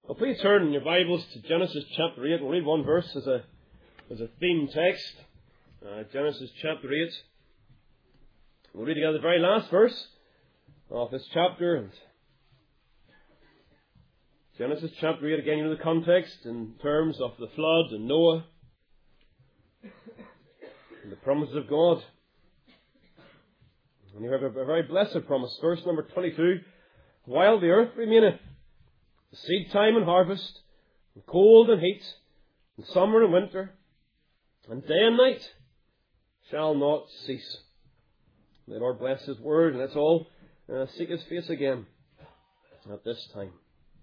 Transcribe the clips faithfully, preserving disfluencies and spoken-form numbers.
Well, please turn in your Bibles to Genesis chapter eight. We'll read one verse as a as a theme text. Uh, Genesis chapter eight. We'll read together the very last verse of this chapter. And Genesis chapter eight, again, you know the context in terms of the flood and Noah and the promises of God. And you have a, a very blessed promise. Verse number twenty-two. While the earth remaineth, the seed time and harvest, and cold and heat, and summer and winter, and day and night shall not cease. May the Lord bless His word, and let's all uh, seek His face again at this time.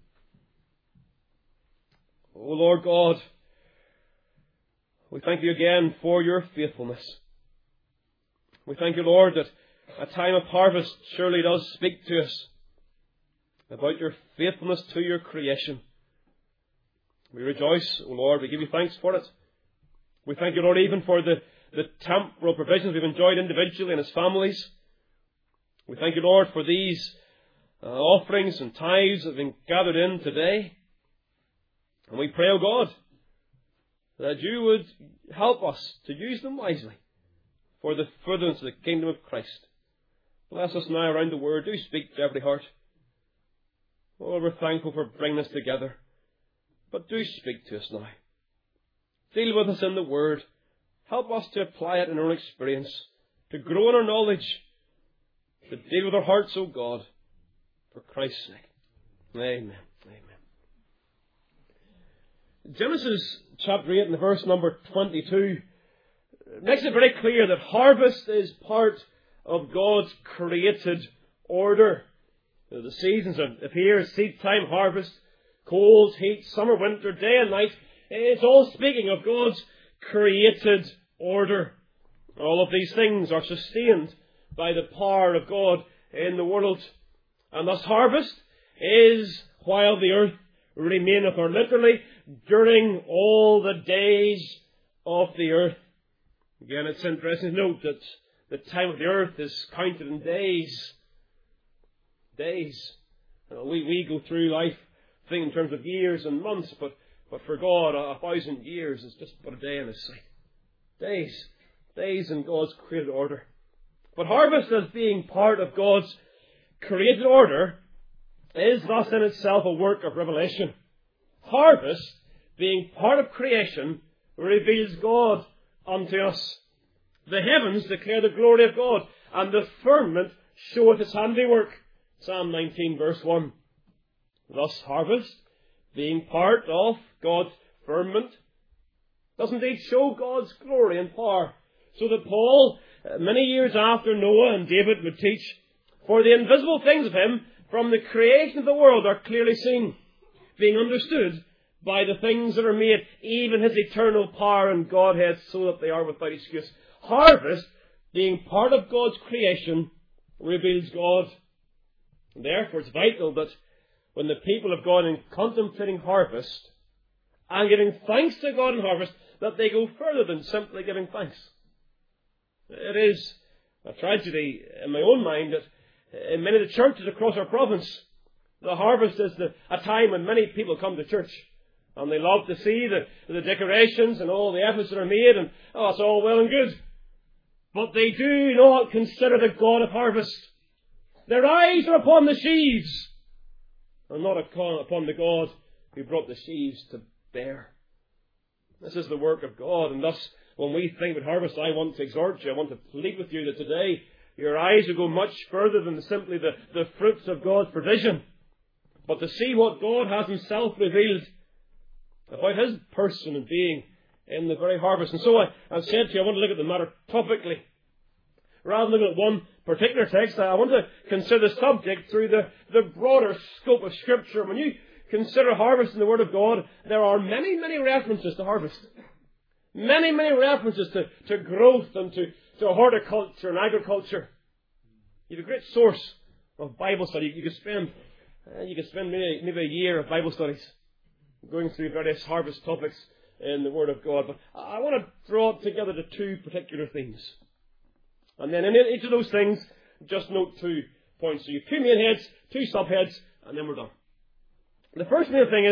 O Lord God, we thank You again for Your faithfulness. We thank You, Lord, that a time of harvest surely does speak to us about Your faithfulness to Your creation. We rejoice, O Lord, we give You thanks for it. We thank You, Lord, even for the, the temporal provisions we've enjoyed individually and as families. We thank You, Lord, for these uh, offerings and tithes that have been gathered in today. And we pray, O God, that You would help us to use them wisely for the furtherance of the kingdom of Christ. Bless us now around the Word. Do speak to every heart. Oh, we're thankful for bringing us together. But do speak to us now. Deal with us in the Word. Help us to apply it in our own experience, to grow in our knowledge, to deal with our hearts, O God, for Christ's sake. Amen. Amen. Genesis chapter eight and the verse number twenty-two makes it very clear that harvest is part of God's created order. The seasons appear, seed time, harvest, cold, heat, summer, winter, day and night. It's all speaking of God's created order. All of these things are sustained by the power of God in the world. And thus harvest is while the earth remaineth, or literally during all the days of the earth. Again, it's interesting to note that the time of the earth is counted in days. Days. Uh, we, we go through life thinking in terms of years and months, but, but for God, a, a thousand years is just but a day in His sight. Days. Days in God's created order. But harvest, as being part of God's created order, is thus in itself a work of revelation. Harvest, being part of creation, reveals God unto us. The heavens declare the glory of God, and the firmament showeth His handiwork. Psalm nineteen, verse one. Thus harvest, being part of God's firmament, does indeed show God's glory and power. So that Paul, many years after Noah and David, would teach, for the invisible things of Him from the creation of the world are clearly seen, being understood by the things that are made, even His eternal power and Godhead, so that they are without excuse. Harvest, being part of God's creation, reveals God. And therefore, it's vital that when the people of God, in contemplating harvest and giving thanks to God in harvest, that they go further than simply giving thanks. It is a tragedy in my own mind that in many of the churches across our province, the harvest is the, a time when many people come to church. And they love to see the, the decorations and all the efforts that are made, and oh, it's all well and good. But they do not consider the God of harvest. Their eyes are upon the sheaves, and not upon the God who brought the sheaves to bear. This is the work of God, and thus, when we think about harvest, I want to exhort you, I want to plead with you that today your eyes will go much further than simply the, the fruits of God's provision, but to see what God has Himself revealed about His person and being in the very harvest. And so I, I've said to you, I want to look at the matter topically. Rather than looking at one particular text, I want to consider the subject through the, the broader scope of Scripture. When you consider harvest in the Word of God, there are many, many references to harvest. Many, many references to, to growth and to, to horticulture and agriculture. You have a great source of Bible study. You could spend, uh, you could spend maybe, maybe a year of Bible studies going through various harvest topics in the Word of God. But I want to draw it together to two particular themes. And then in each of those things, just note two points. So you have two main heads, two subheads, and then we're done. The first main thing is,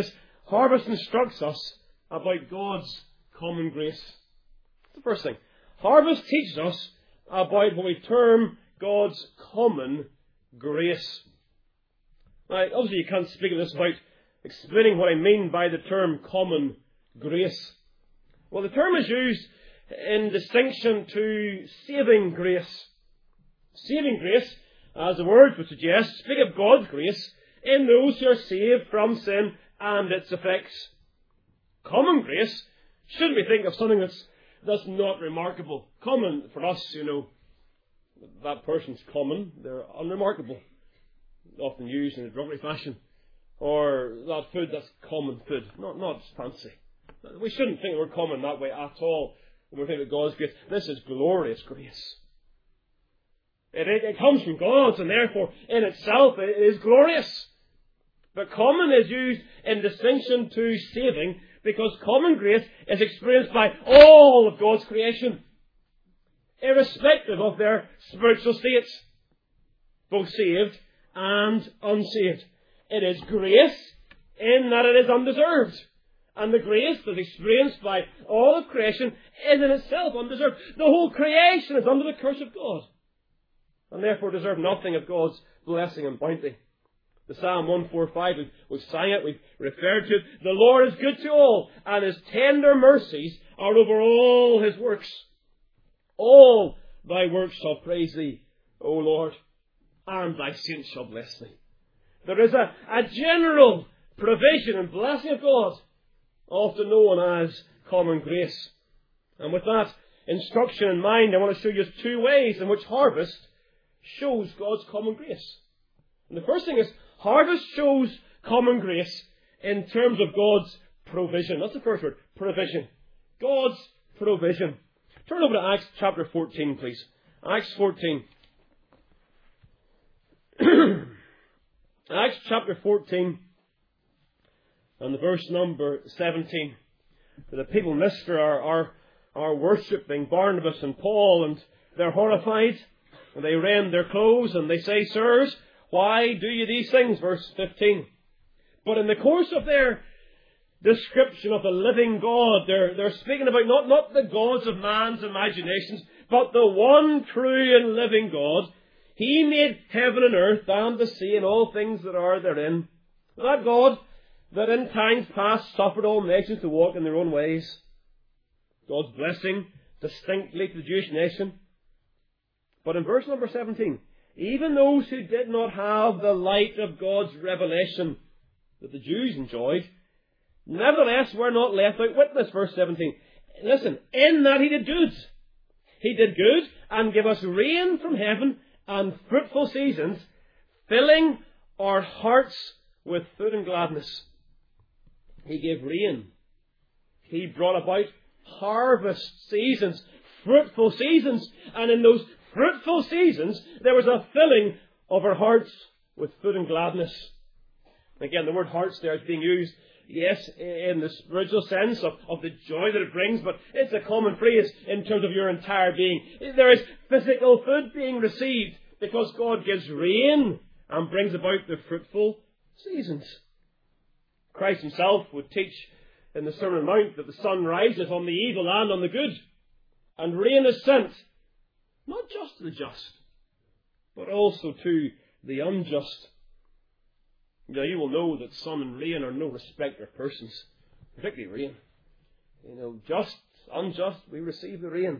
Harvest instructs us about God's common grace. That's the first thing. Harvest teaches us about what we term God's common grace. Now, obviously you can't speak of this without explaining what I mean by the term common grace. Well, the term is used in distinction to saving grace. Saving grace, as the word would suggest, speak of God's grace in those who are saved from sin and its effects. Common grace, shouldn't we think of something that's, that's not remarkable? Common, for us, you know, that person's common, they're unremarkable. Often used in a derogatory fashion. Or that food, that's common food, not, not fancy. We shouldn't think we're common that way at all when we think of God's grace. This is glorious grace. It, it, it comes from God, and therefore, in itself, it is glorious. But common is used in distinction to saving, because common grace is experienced by all of God's creation, irrespective of their spiritual states, both saved and unsaved. It is grace in that it is undeserved. And the grace that is experienced by all of creation is in itself undeserved. The whole creation is under the curse of God, and therefore deserve nothing of God's blessing and bounty. The Psalm one forty-five, we've, we've sang it, we've referred to it. The Lord is good to all, and His tender mercies are over all His works. All Thy works shall praise Thee, O Lord, and Thy saints shall bless Thee. There is a, a general provision and blessing of God, often known as common grace. And with that instruction in mind, I want to show you two ways in which harvest shows God's common grace. And the first thing is, harvest shows common grace in terms of God's provision. That's the first word, provision. God's provision. Turn over to Acts chapter fourteen, please. Acts fourteen. Acts chapter fourteen. And the verse number seventeen. The people in Lystra are, are, are worshipping Barnabas and Paul, and they're horrified. And they rend their clothes, and they say, Sirs, why do you these things? Verse fifteen. But in the course of their description of the living God, they're, they're speaking about not, not the gods of man's imaginations, but the one true and living God. He made heaven and earth and the sea and all things that are therein. That God that in times past suffered all nations to walk in their own ways. God's blessing distinctly to the Jewish nation. But in verse number seventeen, even those who did not have the light of God's revelation that the Jews enjoyed, nevertheless were not left out witness. Verse seventeen. Listen, in that He did good. He did good and gave us rain from heaven and fruitful seasons, filling our hearts with food and gladness. He gave rain. He brought about harvest seasons, fruitful seasons, and in those fruitful seasons there was a filling of our hearts with food and gladness. Again, the word hearts there is being used, yes, in the spiritual sense of, of the joy that it brings, but it's a common phrase in terms of your entire being. There is physical food being received because God gives rain and brings about the fruitful seasons. Christ Himself would teach in the Sermon on the Mount that the sun rises on the evil and on the good, and rain is sent not just to the just, but also to the unjust. Now, you will know that sun and rain are no respecter of persons, particularly rain. You know, just, unjust, we receive the rain.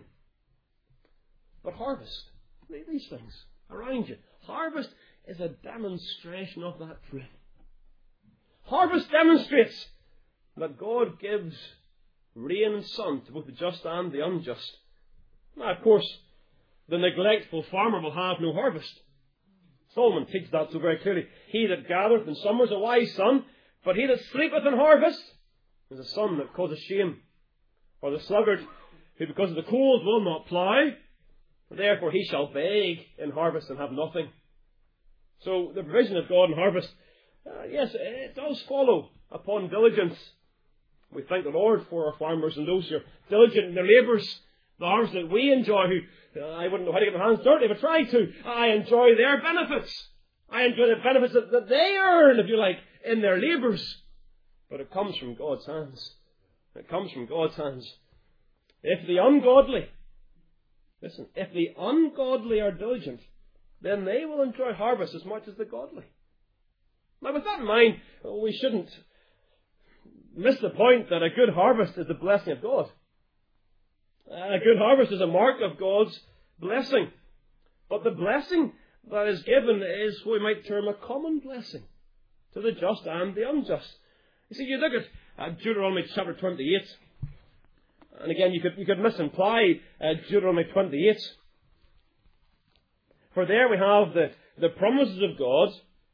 But harvest, these things around you, harvest is a demonstration of that truth. Harvest demonstrates that God gives rain and sun to both the just and the unjust. Now, of course, the neglectful farmer will have no harvest. Solomon teaches that so very clearly. He that gathereth in summer is a wise son, but he that sleepeth in harvest is a son that causes shame. Or the sluggard, who because of the cold will not plough, therefore he shall beg in harvest and have nothing. So the provision of God in harvest, uh, yes, it does follow upon diligence. We thank the Lord for our farmers and those who are diligent in their labours. The harvest that we enjoy, who uh, I wouldn't know how to get my hands dirty if I tried to. I enjoy their benefits. I enjoy the benefits that, that they earn, if you like, in their labours. But it comes from God's hands. It comes from God's hands. If the ungodly, listen, if the ungodly are diligent, then they will enjoy harvest as much as the godly. Now, with that in mind, we shouldn't miss the point that a good harvest is the blessing of God. A good harvest is a mark of God's blessing. But the blessing that is given is what we might term a common blessing to the just and the unjust. You see, you look at uh, Deuteronomy chapter twenty-eight, and again, you could, you could misimply uh, Deuteronomy twenty-eight. For there we have the, the promises of God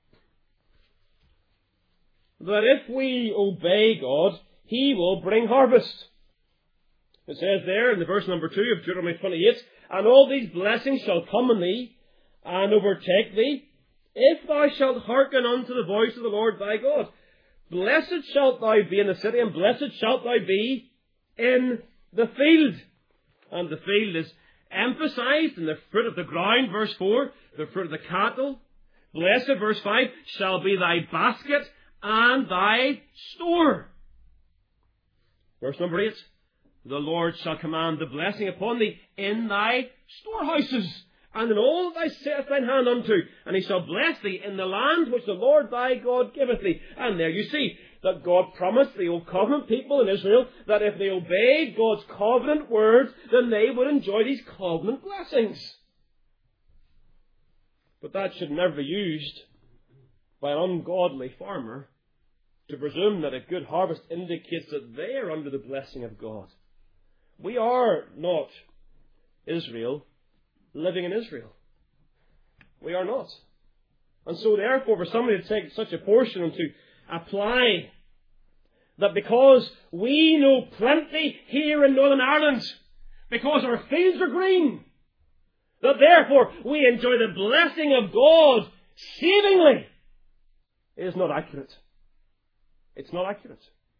that if we obey God, He will bring harvest. It says there in the verse number two of Deuteronomy twenty-eight, and all these blessings shall come on thee and overtake thee, if thou shalt hearken unto the voice of the Lord thy God. Blessed shalt thou be in the city, and blessed shalt thou be in the field. And the field is emphasized in the fruit of the ground, verse four, the fruit of the cattle. Blessed, verse five, shall be thy basket and thy store. Verse number eight, the Lord shall command the blessing upon thee in thy storehouses, and in all that thou settest thine hand unto, and He shall bless thee in the land which the Lord thy God giveth thee. And there you see that God promised the old covenant people in Israel that if they obeyed God's covenant words, then they would enjoy these covenant blessings. But that should never be used by an ungodly farmer to presume that a good harvest indicates that they are under the blessing of God. We are not Israel living in Israel. We are not. And so therefore, for somebody to take such a portion and to apply that because we know plenty here in Northern Ireland, because our fields are green, that therefore we enjoy the blessing of God savingly, is not accurate. It's not accurate.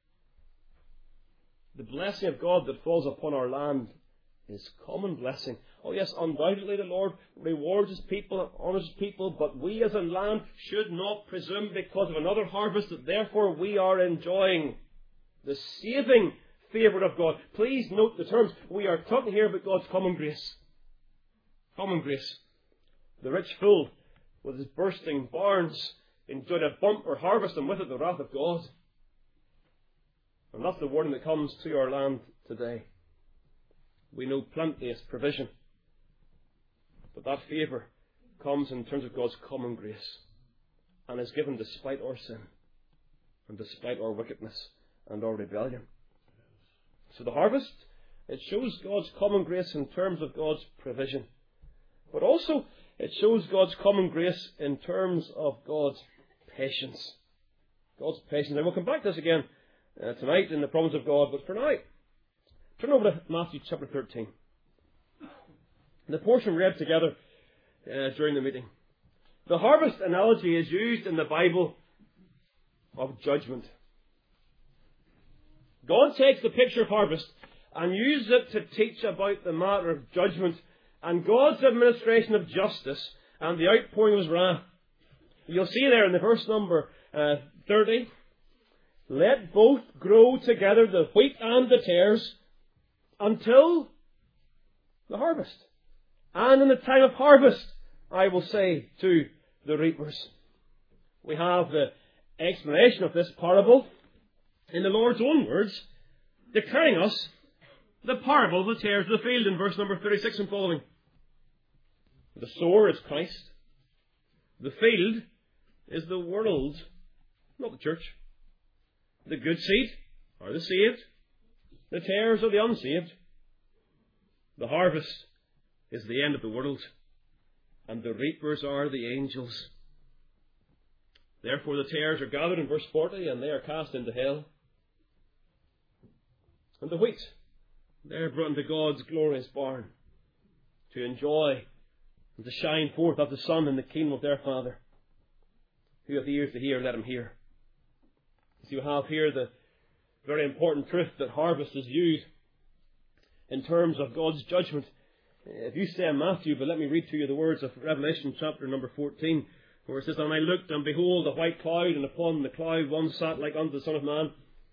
The blessing of God that falls upon our land is common blessing. Oh yes, undoubtedly the Lord rewards His people, honours His people, but we as a land should not presume because of another harvest that therefore we are enjoying the saving favour of God. Please note the terms. We are talking here about God's common grace. Common grace. The rich fool with his bursting barns enjoyed a bumper harvest, and with it the wrath of God. And that's the warning that comes to our land today. We know plenteous provision, but that favour comes in terms of God's common grace, and is given despite our sin, and despite our wickedness and our rebellion. So the harvest, it shows God's common grace in terms of God's provision, but also it shows God's common grace in terms of God's patience. God's patience. And we'll come back to this again uh, tonight in the promise of God, but for now, turn over to Matthew chapter thirteen. The portion read together uh, during the meeting. The harvest analogy is used in the Bible of judgment. God takes the picture of harvest and uses it to teach about the matter of judgment and God's administration of justice and the outpouring of His wrath. You'll see there in the verse number uh, thirty, let both grow together, the wheat and the tares, until the harvest. And in the time of harvest, I will say to the reapers. We have the explanation of this parable in the Lord's own words, declaring us the parable of the tares of the field in verse number thirty-six and following. The sower is Christ. The field is the world, not the church. The good seed are the saved. The tares are the unsaved. The harvest is the end of the world, and the reapers are the angels. Therefore the tares are gathered in verse forty, and they are cast into hell. And the wheat, they are brought into God's glorious barn to enjoy and to shine forth as the sun in the kingdom of their Father. Who hath ears to hear, let him hear. So you have here the very important truth that harvest is used in terms of God's judgment. If you say in Matthew, but let me read to you the words of Revelation chapter number fourteen, where it says, and I looked, and behold, a white cloud, and upon the cloud one sat like unto the Son of Man,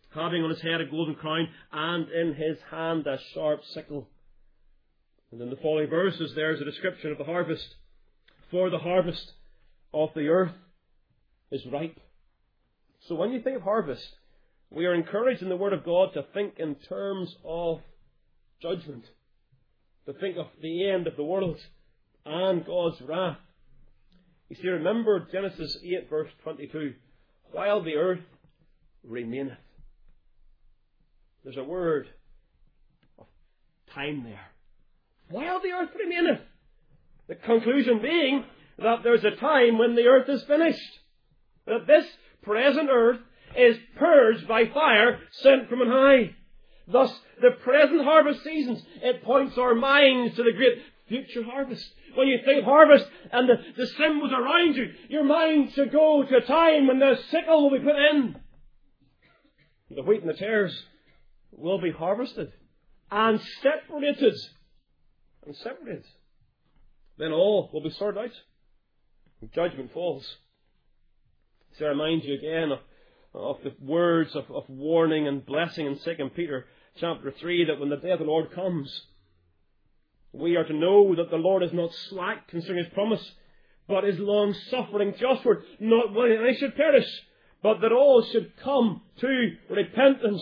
having on his head a golden crown, and in his hand a sharp sickle. And in the following verses there is a description of the harvest. For the harvest of the earth is ripe. So when you think of harvest, we are encouraged in the Word of God to think in terms of judgment. To think of the end of the world and God's wrath. You see, remember Genesis eight verse twenty-two. While the earth remaineth. There's a word of time there. While the earth remaineth. The conclusion being that there's a time when the earth is finished. That this present earth is purged by fire sent from on high. Thus, the present harvest seasons, it points our minds to the great future harvest. When you think harvest and the, the symbols around you, your mind should go to a time when the sickle will be put in. The wheat and the tares will be harvested and separated. And separated. Then all will be sorted out. And judgment falls. So I remind you again of, of the words of, of warning and blessing in Second Peter chapter three, that when the day of the Lord comes, we are to know that the Lord is not slack concerning his promise, but is long-suffering to usward, not willing that any should perish, but that all should come to repentance.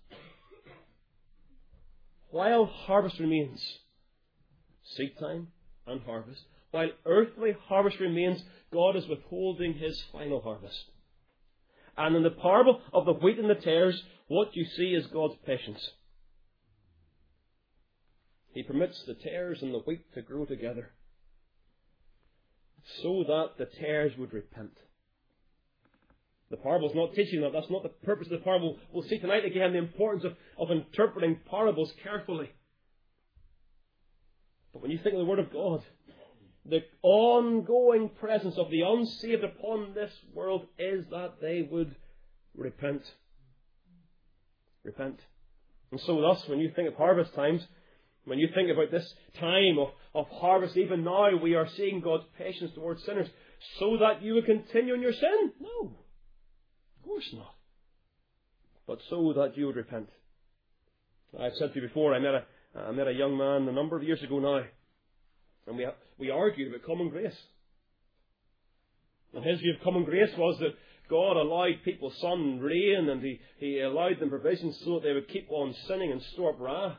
While harvest remains, seed time and harvest, while earthly harvest remains, God is withholding his final harvest. And in the parable of the wheat and the tares, what you see is God's patience. He permits the tares and the wheat to grow together so that the tares would repent. The parable is not teaching that. That's not the purpose of the parable. We'll see tonight again the importance of, of interpreting parables carefully. But when you think of the Word of God, the ongoing presence of the unsaved upon this world is that they would repent. Repent. And so thus, when you think of harvest times, when you think about this time of, of harvest, even now we are seeing God's patience towards sinners, so that you would continue in your sin? No. Of course not. But so that you would repent. I've said to you before, I met a, I met a young man a number of years ago now, and we, we argued about common grace. And his view of common grace was that God allowed people sun and rain, and he, he allowed them provisions so that they would keep on sinning and store up wrath.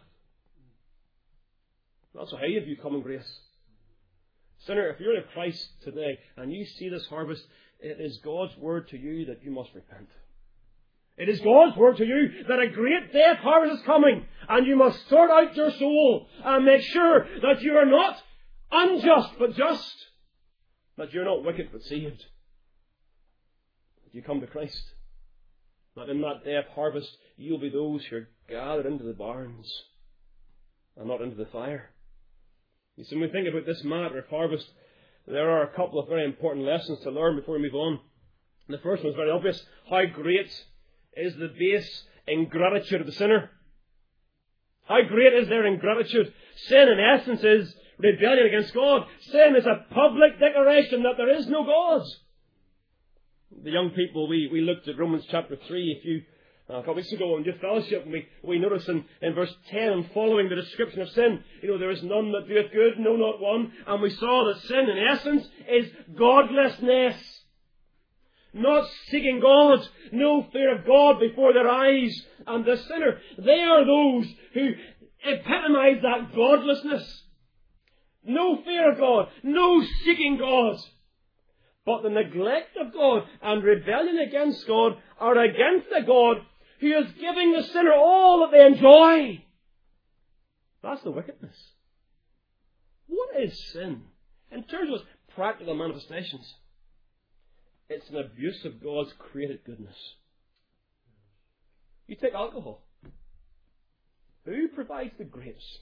That's how you view common grace. Sinner, if you're in Christ today and you see this harvest, it is God's word to you that you must repent. It is God's word to you that a great day of harvest is coming, and you must sort out your soul and make sure that you are not unjust but just, that you're not wicked but saved, that you come to Christ, that in that day of harvest you'll be those who are gathered into the barns and not into the fire. You see, when we think about this matter of harvest, there are a couple of very important lessons to learn before we move on. The first one is very obvious. How great is the base ingratitude of the sinner? How great is their ingratitude? Sin, in essence, is rebellion against God. Sin is a public declaration that there is no God. The young people, we, we looked at Romans chapter three a few Uh, a couple weeks ago in youth fellowship, and we, we noticed in, in verse ten and following the description of sin, you know, there is none that doeth good, no, not one. And we saw that sin, in essence, is godlessness. Not seeking God, no fear of God before their eyes. And the sinner, they are those who epitomize that godlessness. No fear of God, no seeking God. But the neglect of God and rebellion against God are against a God who is giving the sinner all that they enjoy. That's the wickedness. What is sin? In terms of its practical manifestations, it's an abuse of God's created goodness. You take alcohol. Who provides the grapes?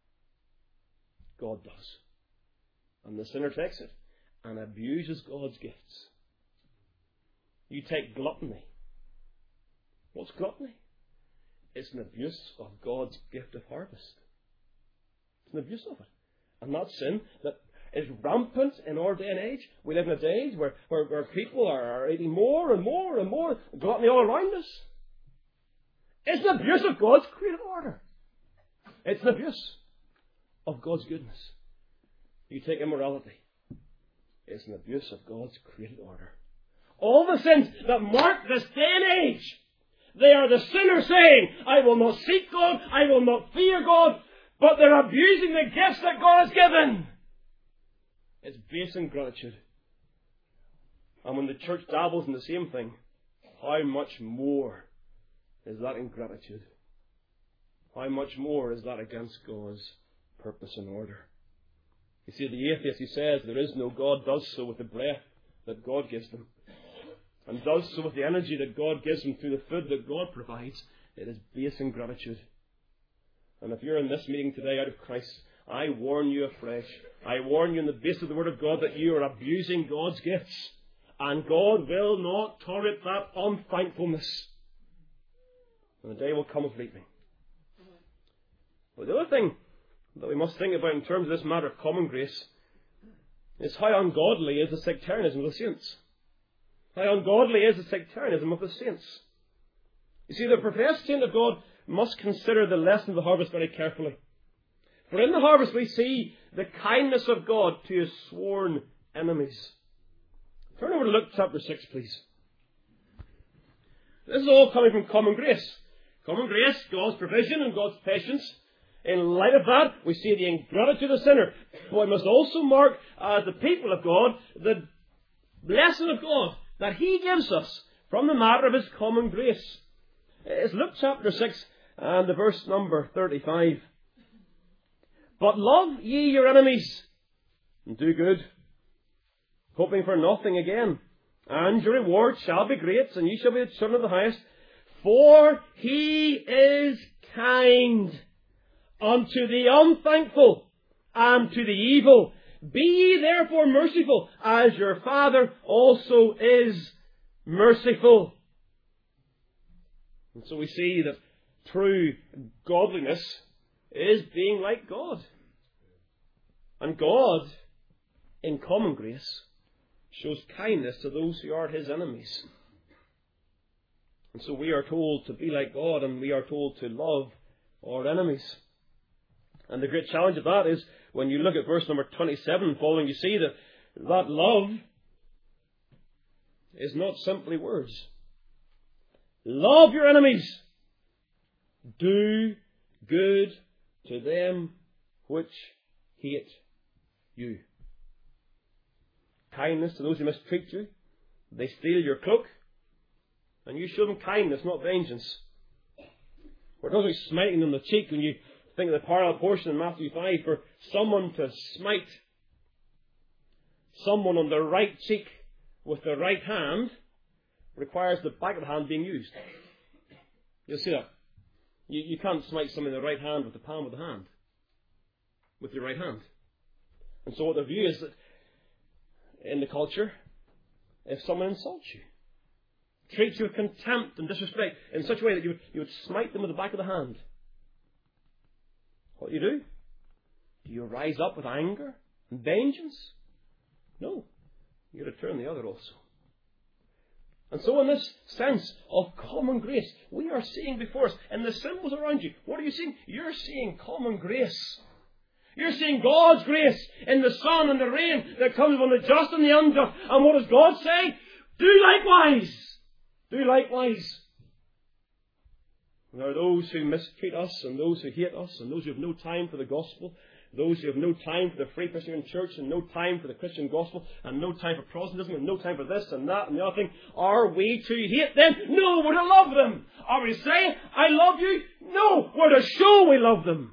God does. And the sinner takes it and abuses God's gifts. You take gluttony. What's gluttony? It's an abuse of God's gift of harvest. It's an abuse of it. And that sin that is rampant in our day and age. We live in a day age where, where, where people are, are eating more and more and more. Gluttony all around us. It's an abuse of God's creative order. It's an abuse of God's goodness. You take immorality. It's an abuse of God's created order. All the sins that mark this day and age, they are the sinner saying, I will not seek God, I will not fear God, but they're abusing the gifts that God has given. It's base ingratitude. And when the church dabbles in the same thing, how much more is that ingratitude? How much more is that against God's purpose and order? You see, the atheist who says there is no God does so with the breath that God gives them, and does so with the energy that God gives them through the food that God provides. It is base ingratitude. And if you're in this meeting today out of Christ, I warn you afresh. I warn you in the base of the Word of God that you are abusing God's gifts. And God will not tolerate that unthankfulness. And the day will come of reaping. But the other thing that we must think about in terms of this matter of common grace is how ungodly is the sectarianism of the saints. How ungodly is the sectarianism of the saints. You see, the professed saint of God must consider the lesson of the harvest very carefully. For in the harvest we see the kindness of God to His sworn enemies. Turn over to Luke chapter six, please. This is all coming from common grace. Common grace, God's provision and God's patience. In light of that, we see the ingratitude of the sinner. But we must also mark, as the people of God, the blessing of God that He gives us from the matter of His common grace. It's Luke chapter six and the verse number thirty-five. But love ye your enemies, and do good, hoping for nothing again. And your reward shall be great, and ye shall be the children of the highest. For He is kind unto the unthankful and to the evil. Be ye therefore merciful, as your Father also is merciful. And so we see that true godliness is being like God. And God, in common grace, shows kindness to those who are His enemies. And so we are told to be like God, and we are told to love our enemies. And the great challenge of that is, when you look at verse number twenty-seven following, you see that that love is not simply words. Love your enemies. Do good to them which hate you. Kindness to those who mistreat you. They steal your cloak, and you show them kindness, not vengeance. We're talking about smiting them on the cheek when you think of the parallel portion in Matthew five. For someone to smite someone on the right cheek with the right hand requires the back of the hand being used. You'll see that. You, you can't smite someone in the right hand with the palm of the hand. With your right hand. And so what the view is that in the culture, if someone insults you, treats you with contempt and disrespect in such a way that you would, you would smite them with the back of the hand, what do you do? Do you rise up with anger and vengeance? No. You return the other also. And so in this sense of common grace, we are seeing before us, in the symbols around you, what are you seeing? You're seeing common grace. You're seeing God's grace in the sun and the rain that comes upon the just and the unjust. And what does God say? Do likewise. Do likewise. There are those who mistreat us and those who hate us and those who have no time for the gospel, those who have no time for the Free Presbyterian Church and no time for the Christian gospel and no time for Protestantism and no time for this and that and the other thing. Are we to hate them? No, we're to love them. Are we to say, I love you? No, we're to show we love them.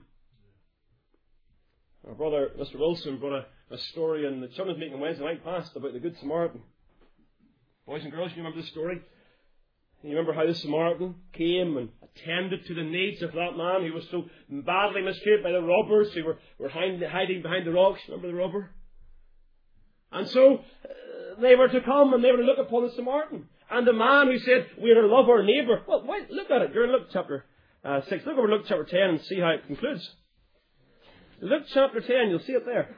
Our brother, Mister Wilson, brought a, a story in the children's meeting Wednesday night past about the Good Samaritan. Boys and girls, you remember this story? You remember how the Samaritan came and attended to the needs of that man who was so badly mistreated by the robbers who were, were hiding behind the rocks. Remember the robber? And so uh, they were to come and they were to look upon the Samaritan. And the man who said, we are to love our neighbour. Well, wait, look at it. You're in Luke chapter uh, six. Look over Luke chapter ten and see how it concludes. Luke chapter ten, you'll see it there.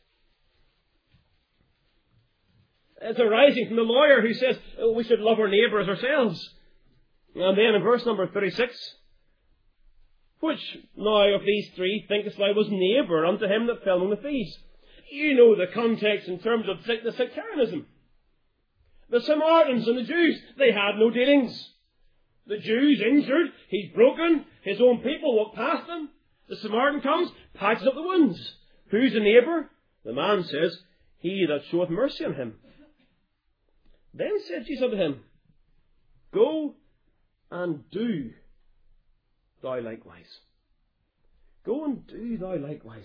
It's arising from the lawyer who says, oh, we should love our neighbour as ourselves. And then in verse number thirty-six, Which now of these three thinkest thou was neighbour unto him that fell among the thieves? You know the context in terms of the sectarianism. The Samaritans and the Jews, they had no dealings. The Jews injured, he's broken, his own people walk past him. The Samaritan comes, patches up the wounds. Who's the neighbour? The man says, he that showeth mercy on him. Then said Jesus unto him, Go and do thou likewise. Go and do thou likewise.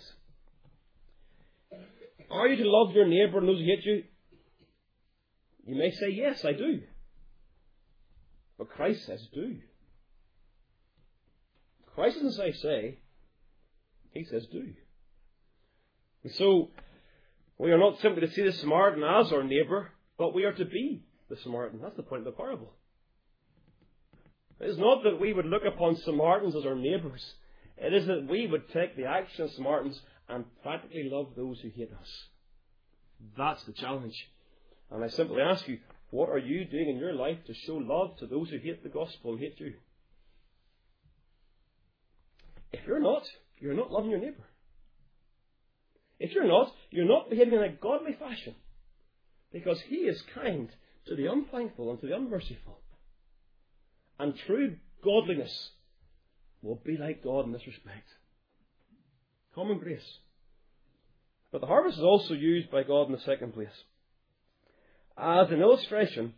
Are you to love your neighbour and those who hate you? You may say, yes, I do. But Christ says, do. Christ doesn't say, say. He says, do. And so, we are not simply to see the Samaritan as our neighbour, but we are to be the Samaritan. That's the point of the parable. It is not that we would look upon Samaritans as our neighbours. It is that we would take the action of Samaritans and practically love those who hate us. That's the challenge. And I simply ask you, what are you doing in your life to show love to those who hate the gospel and hate you? If you're not, you're not loving your neighbour. If you're not, you're not behaving in a godly fashion. Because he is kind to the unthankful and to the unmerciful. And true godliness will be like God in this respect. Common grace. But the harvest is also used by God in the second place as an illustration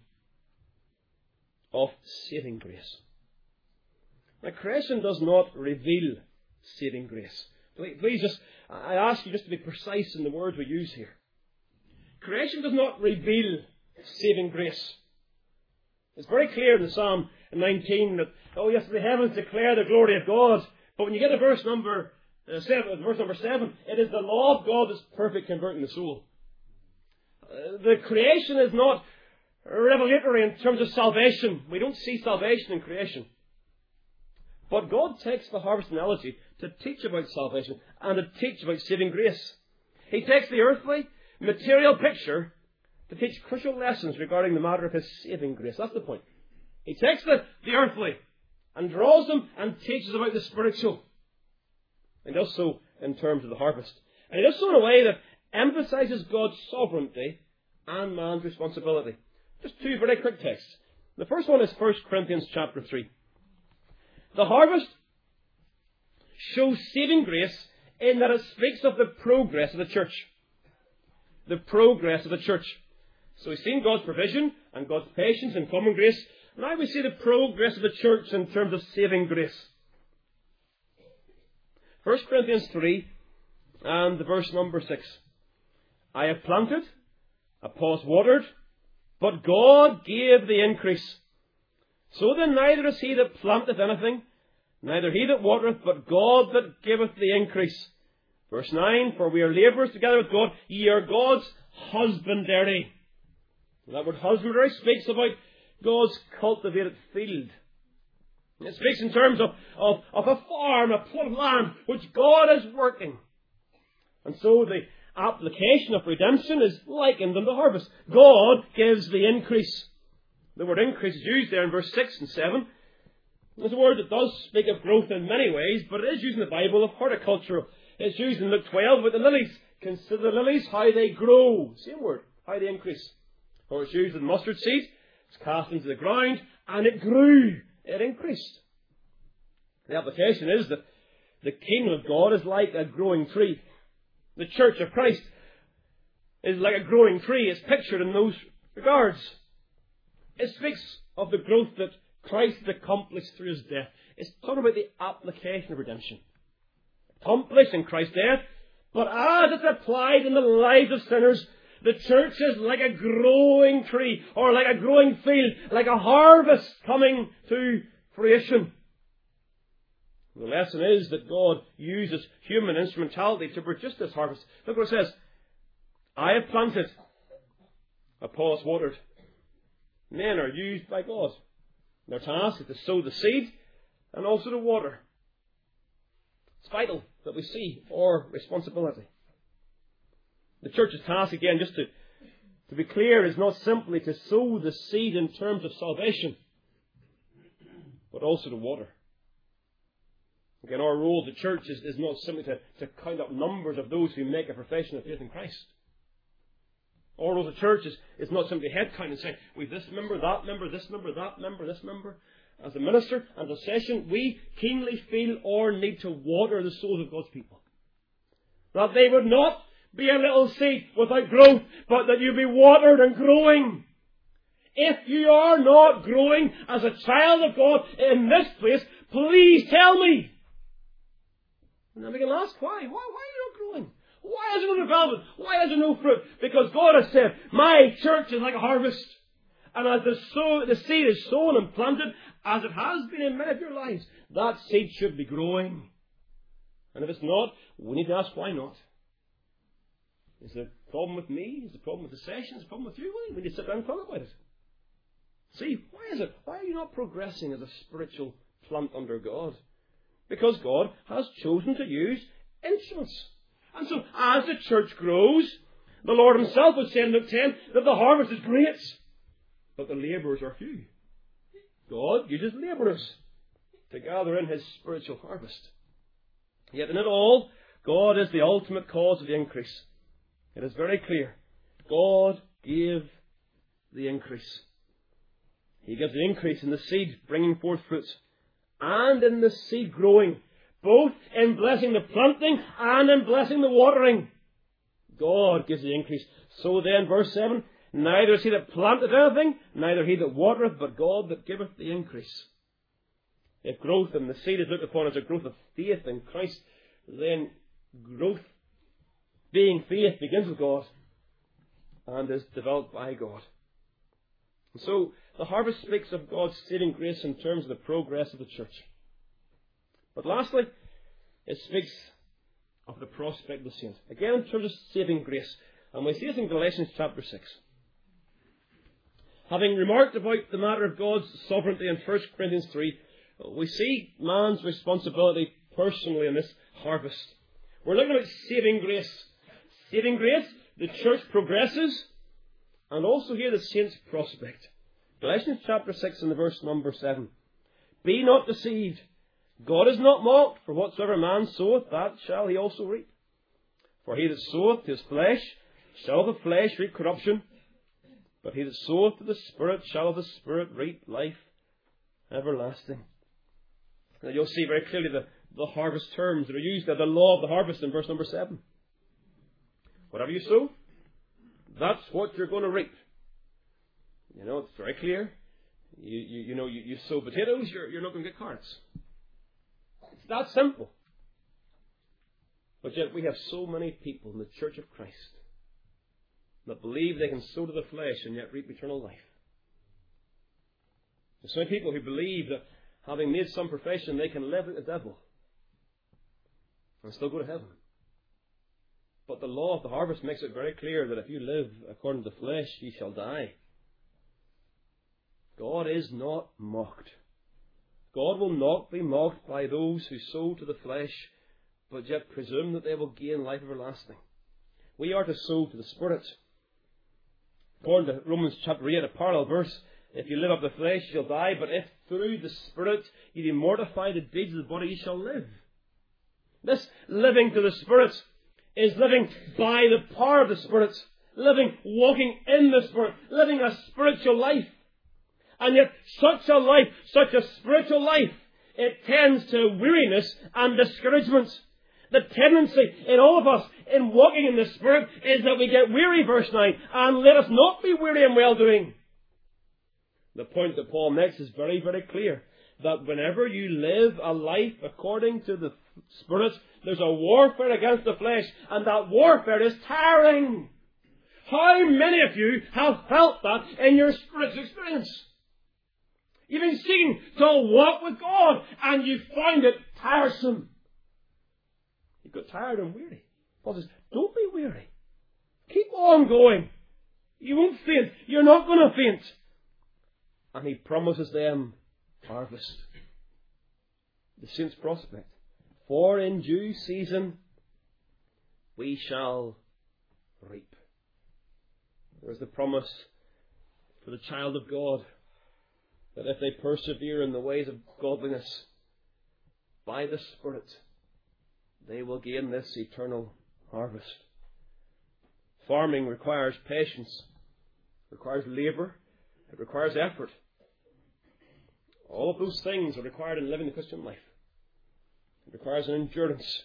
of saving grace. Now, creation does not reveal saving grace. Please just, I ask you just to be precise in the words we use here. Creation does not reveal saving grace. It's very clear in the Psalm nineteen that, oh yes, the heavens declare the glory of God. But when you get to verse number uh, seven, verse number seven, it is the law of God that's perfect, converting the soul. Uh, the creation is not revelatory in terms of salvation. We don't see salvation in creation. But God takes the harvest analogy to teach about salvation and to teach about saving grace. He takes the earthly, material picture to teach crucial lessons regarding the matter of His saving grace. That's the point. He takes the, the earthly and draws them and teaches about the spiritual. And does so in terms of the harvest. And he does so in a way that emphasizes God's sovereignty and man's responsibility. Just two very quick texts. The first one is First Corinthians chapter three. The harvest shows saving grace in that it speaks of the progress of the church. The progress of the church. So we've seen God's provision and God's patience and common grace. Now we see the progress of the church in terms of saving grace. First Corinthians three and the verse number six. I have planted, Apollos watered, but God gave the increase. So then neither is he that planteth anything, neither he that watereth, but God that giveth the increase. Verse nine, for we are labourers together with God, ye are God's husbandry. And that word husbandry speaks about God's cultivated field. It speaks in terms of, of, of a farm, a plot of land, which God is working. And so the application of redemption is likened unto harvest. God gives the increase. The word increase is used there in verse six and seven. It's a word that does speak of growth in many ways, but it is used in the Bible of horticulture. It's used in Luke twelve with the lilies. Consider the lilies, how they grow. Same word, how they increase. Or it's used with mustard seed. It's cast into the ground, and it grew. It increased. The application is that the kingdom of God is like a growing tree. The church of Christ is like a growing tree. It's pictured in those regards. It speaks of the growth that Christ accomplished through His death. It's talking about the application of redemption. Accomplished in Christ's death, but as it's applied in the lives of sinners, the church is like a growing tree, or like a growing field, like a harvest coming to fruition. The lesson is that God uses human instrumentality to produce this harvest. Look what it says. I have planted, Apollos watered. Men are used by God. Their task is to sow the seed and also to water. It's vital that we see our responsibility. The church's task, again, just to, to be clear, is not simply to sow the seed in terms of salvation, but also to water. Again, our role as a church is, is not simply to, to count up numbers of those who make a profession of faith in Christ. Our role as a church is, is not simply head count and saying, we've this member, that member, this member, that member, this member. As a minister and a session, we keenly feel our need to water the souls of God's people. That they would not be a little seed without growth, but that you be watered and growing. If you are not growing as a child of God in this place, please tell me. And then we can ask why. Why, why are you not growing? Why is there no development? Why is there no fruit? Because God has said, my church is like a harvest. And as the, sow, the seed is sown and planted, as it has been in many of your lives, that seed should be growing. And if it's not, we need to ask why not. Is the problem with me? Is the problem with the session? Is the problem with you? Well, we need to sit down and talk about it. See, why is it? Why are you not progressing as a spiritual plant under God? Because God has chosen to use instruments. And so, as the church grows, the Lord Himself was saying in Luke ten that the harvest is great, but the labourers are few. God uses labourers to gather in His spiritual harvest. Yet in it all, God is the ultimate cause of the increase. It is very clear. God gave the increase. He gives the increase in the seed bringing forth fruit, and in the seed growing, both in blessing the planting and in blessing the watering. God gives the increase. So then, verse seven, neither is he that planteth anything, neither he that watereth, but God that giveth the increase. If growth in the seed is looked upon as a growth of faith in Christ, then growth, being faith, begins with God and is developed by God. And so, the harvest speaks of God's saving grace in terms of the progress of the church. But lastly, it speaks of the prospect of the saint. Again, in terms of saving grace. And we see this in Galatians chapter six. Having remarked about the matter of God's sovereignty in First Corinthians three, we see man's responsibility personally in this harvest. We're looking at saving grace. Saving grace, the church progresses, and also here the saint's prospect. Galatians chapter six and the verse number seven. Be not deceived. God is not mocked, for whatsoever man soweth, that shall he also reap. For he that soweth to his flesh shall of the flesh reap corruption, but he that soweth to the Spirit shall of the Spirit reap life everlasting. Now you'll see very clearly the, the harvest terms that are used there, the law of the harvest in verse number seven. Whatever you sow, that's what you're going to reap. You know, it's very clear. You, you, you know, you, you sow potatoes, you're, you're not going to get carrots. It's that simple. But yet we have so many people in the Church of Christ that believe they can sow to the flesh and yet reap eternal life. There's so many people who believe that having made some profession they can live like the devil and still go to heaven. But the law of the harvest makes it very clear that if you live according to the flesh, ye shall die. God is not mocked. God will not be mocked by those who sow to the flesh, but yet presume that they will gain life everlasting. We are to sow to the Spirit. According to Romans chapter eight, a parallel verse, if you live of the flesh, you shall die, but if through the Spirit you do mortify the deeds of the body, you shall live. This living to the Spirit is living by the power of the Spirit, living, walking in the Spirit, living a spiritual life. And yet such a life, such a spiritual life, it tends to weariness and discouragement. The tendency in all of us in walking in the Spirit is that we get weary, verse nine, and let us not be weary in well-doing. The point that Paul makes is very, very clear, that whenever you live a life according to the Spirit, there's a warfare against the flesh, and that warfare is tiring. How many of you have felt that in your spiritual experience? You've been seeking to walk with God, and you find it tiresome. You got tired and weary. Paul says, don't be weary. Keep on going. You won't faint. You're not going to faint. And he promises them harvest. The saint's prospect. For in due season we shall reap. There's the promise for the child of God, that if they persevere in the ways of godliness, by the Spirit, they will gain this eternal harvest. Farming requires patience, requires labour, it requires effort. All of those things are required in living the Christian life. It requires an endurance.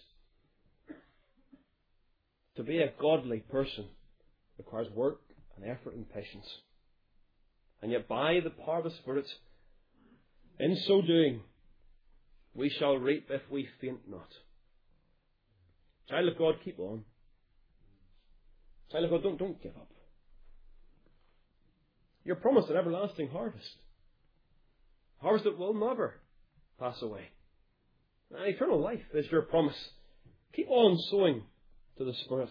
To be a godly person requires work and effort and patience. And yet by the power of the Spirit, in so doing, we shall reap if we faint not. Child of God, keep on. Child of God, don't, don't give up. You're promised an everlasting harvest. Harvest that will never pass away. And eternal life is your promise. Keep on sowing to the Spirit.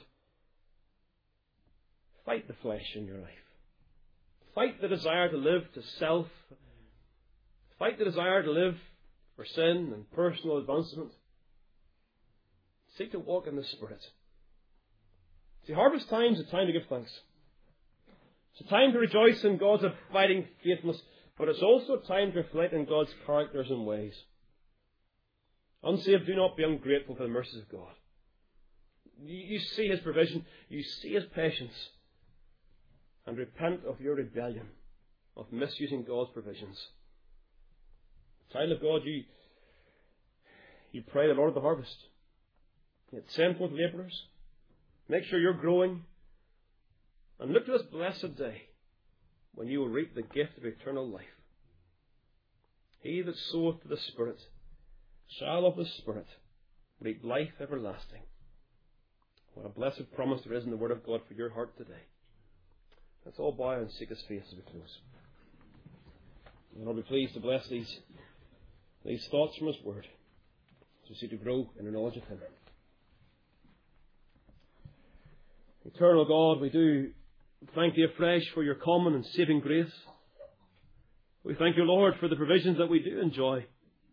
Fight the flesh in your life. Fight the desire to live to self. Fight the desire to live for sin and personal advancement. Seek to walk in the Spirit. See, harvest time is a time to give thanks. It's a time to rejoice in God's abiding faithfulness, but it's also a time to reflect on God's characters and ways. Unsaved, do not be ungrateful for the mercies of God. You see His provision, you see His patience, and repent of your rebellion, of misusing God's provisions. Child of God, you, you pray the Lord of the harvest. Yet send forth labourers. Make sure you're growing. And look to this blessed day when you will reap the gift of eternal life. He that soweth to the Spirit shall of the Spirit reap life everlasting. What a blessed promise there is in the Word of God for your heart today. Let's all bow and seek His face as we close. And I'll be pleased to bless these, these thoughts from His Word as we seek to grow in the knowledge of Him. Eternal God, we do thank Thee afresh for Your common and saving grace. We thank You, Lord, for the provisions that we do enjoy.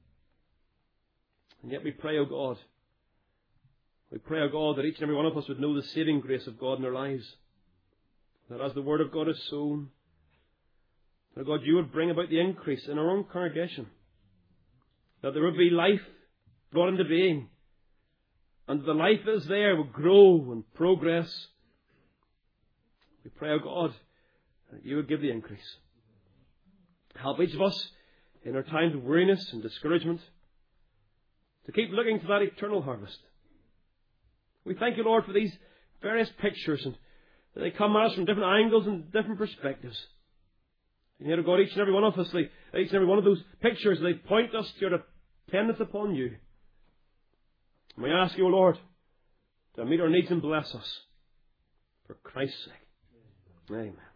And yet we pray, O God, we pray, O God, that each and every one of us would know the saving grace of God in our lives. That as the Word of God is sown, that God, You would bring about the increase in our own congregation. That there would be life brought into being. And the life that is there would grow and progress. We pray, O God, that You would give the increase. Help each of us in our times of weariness and discouragement to keep looking to that eternal harvest. We thank You, Lord, for these various pictures, and that they come at us from different angles and different perspectives. And yet, O God, each and every one of us, they, each and every one of those pictures, they point us to Your dependence upon You. And we ask You, O Lord, to meet our needs and bless us for Christ's sake. Amen.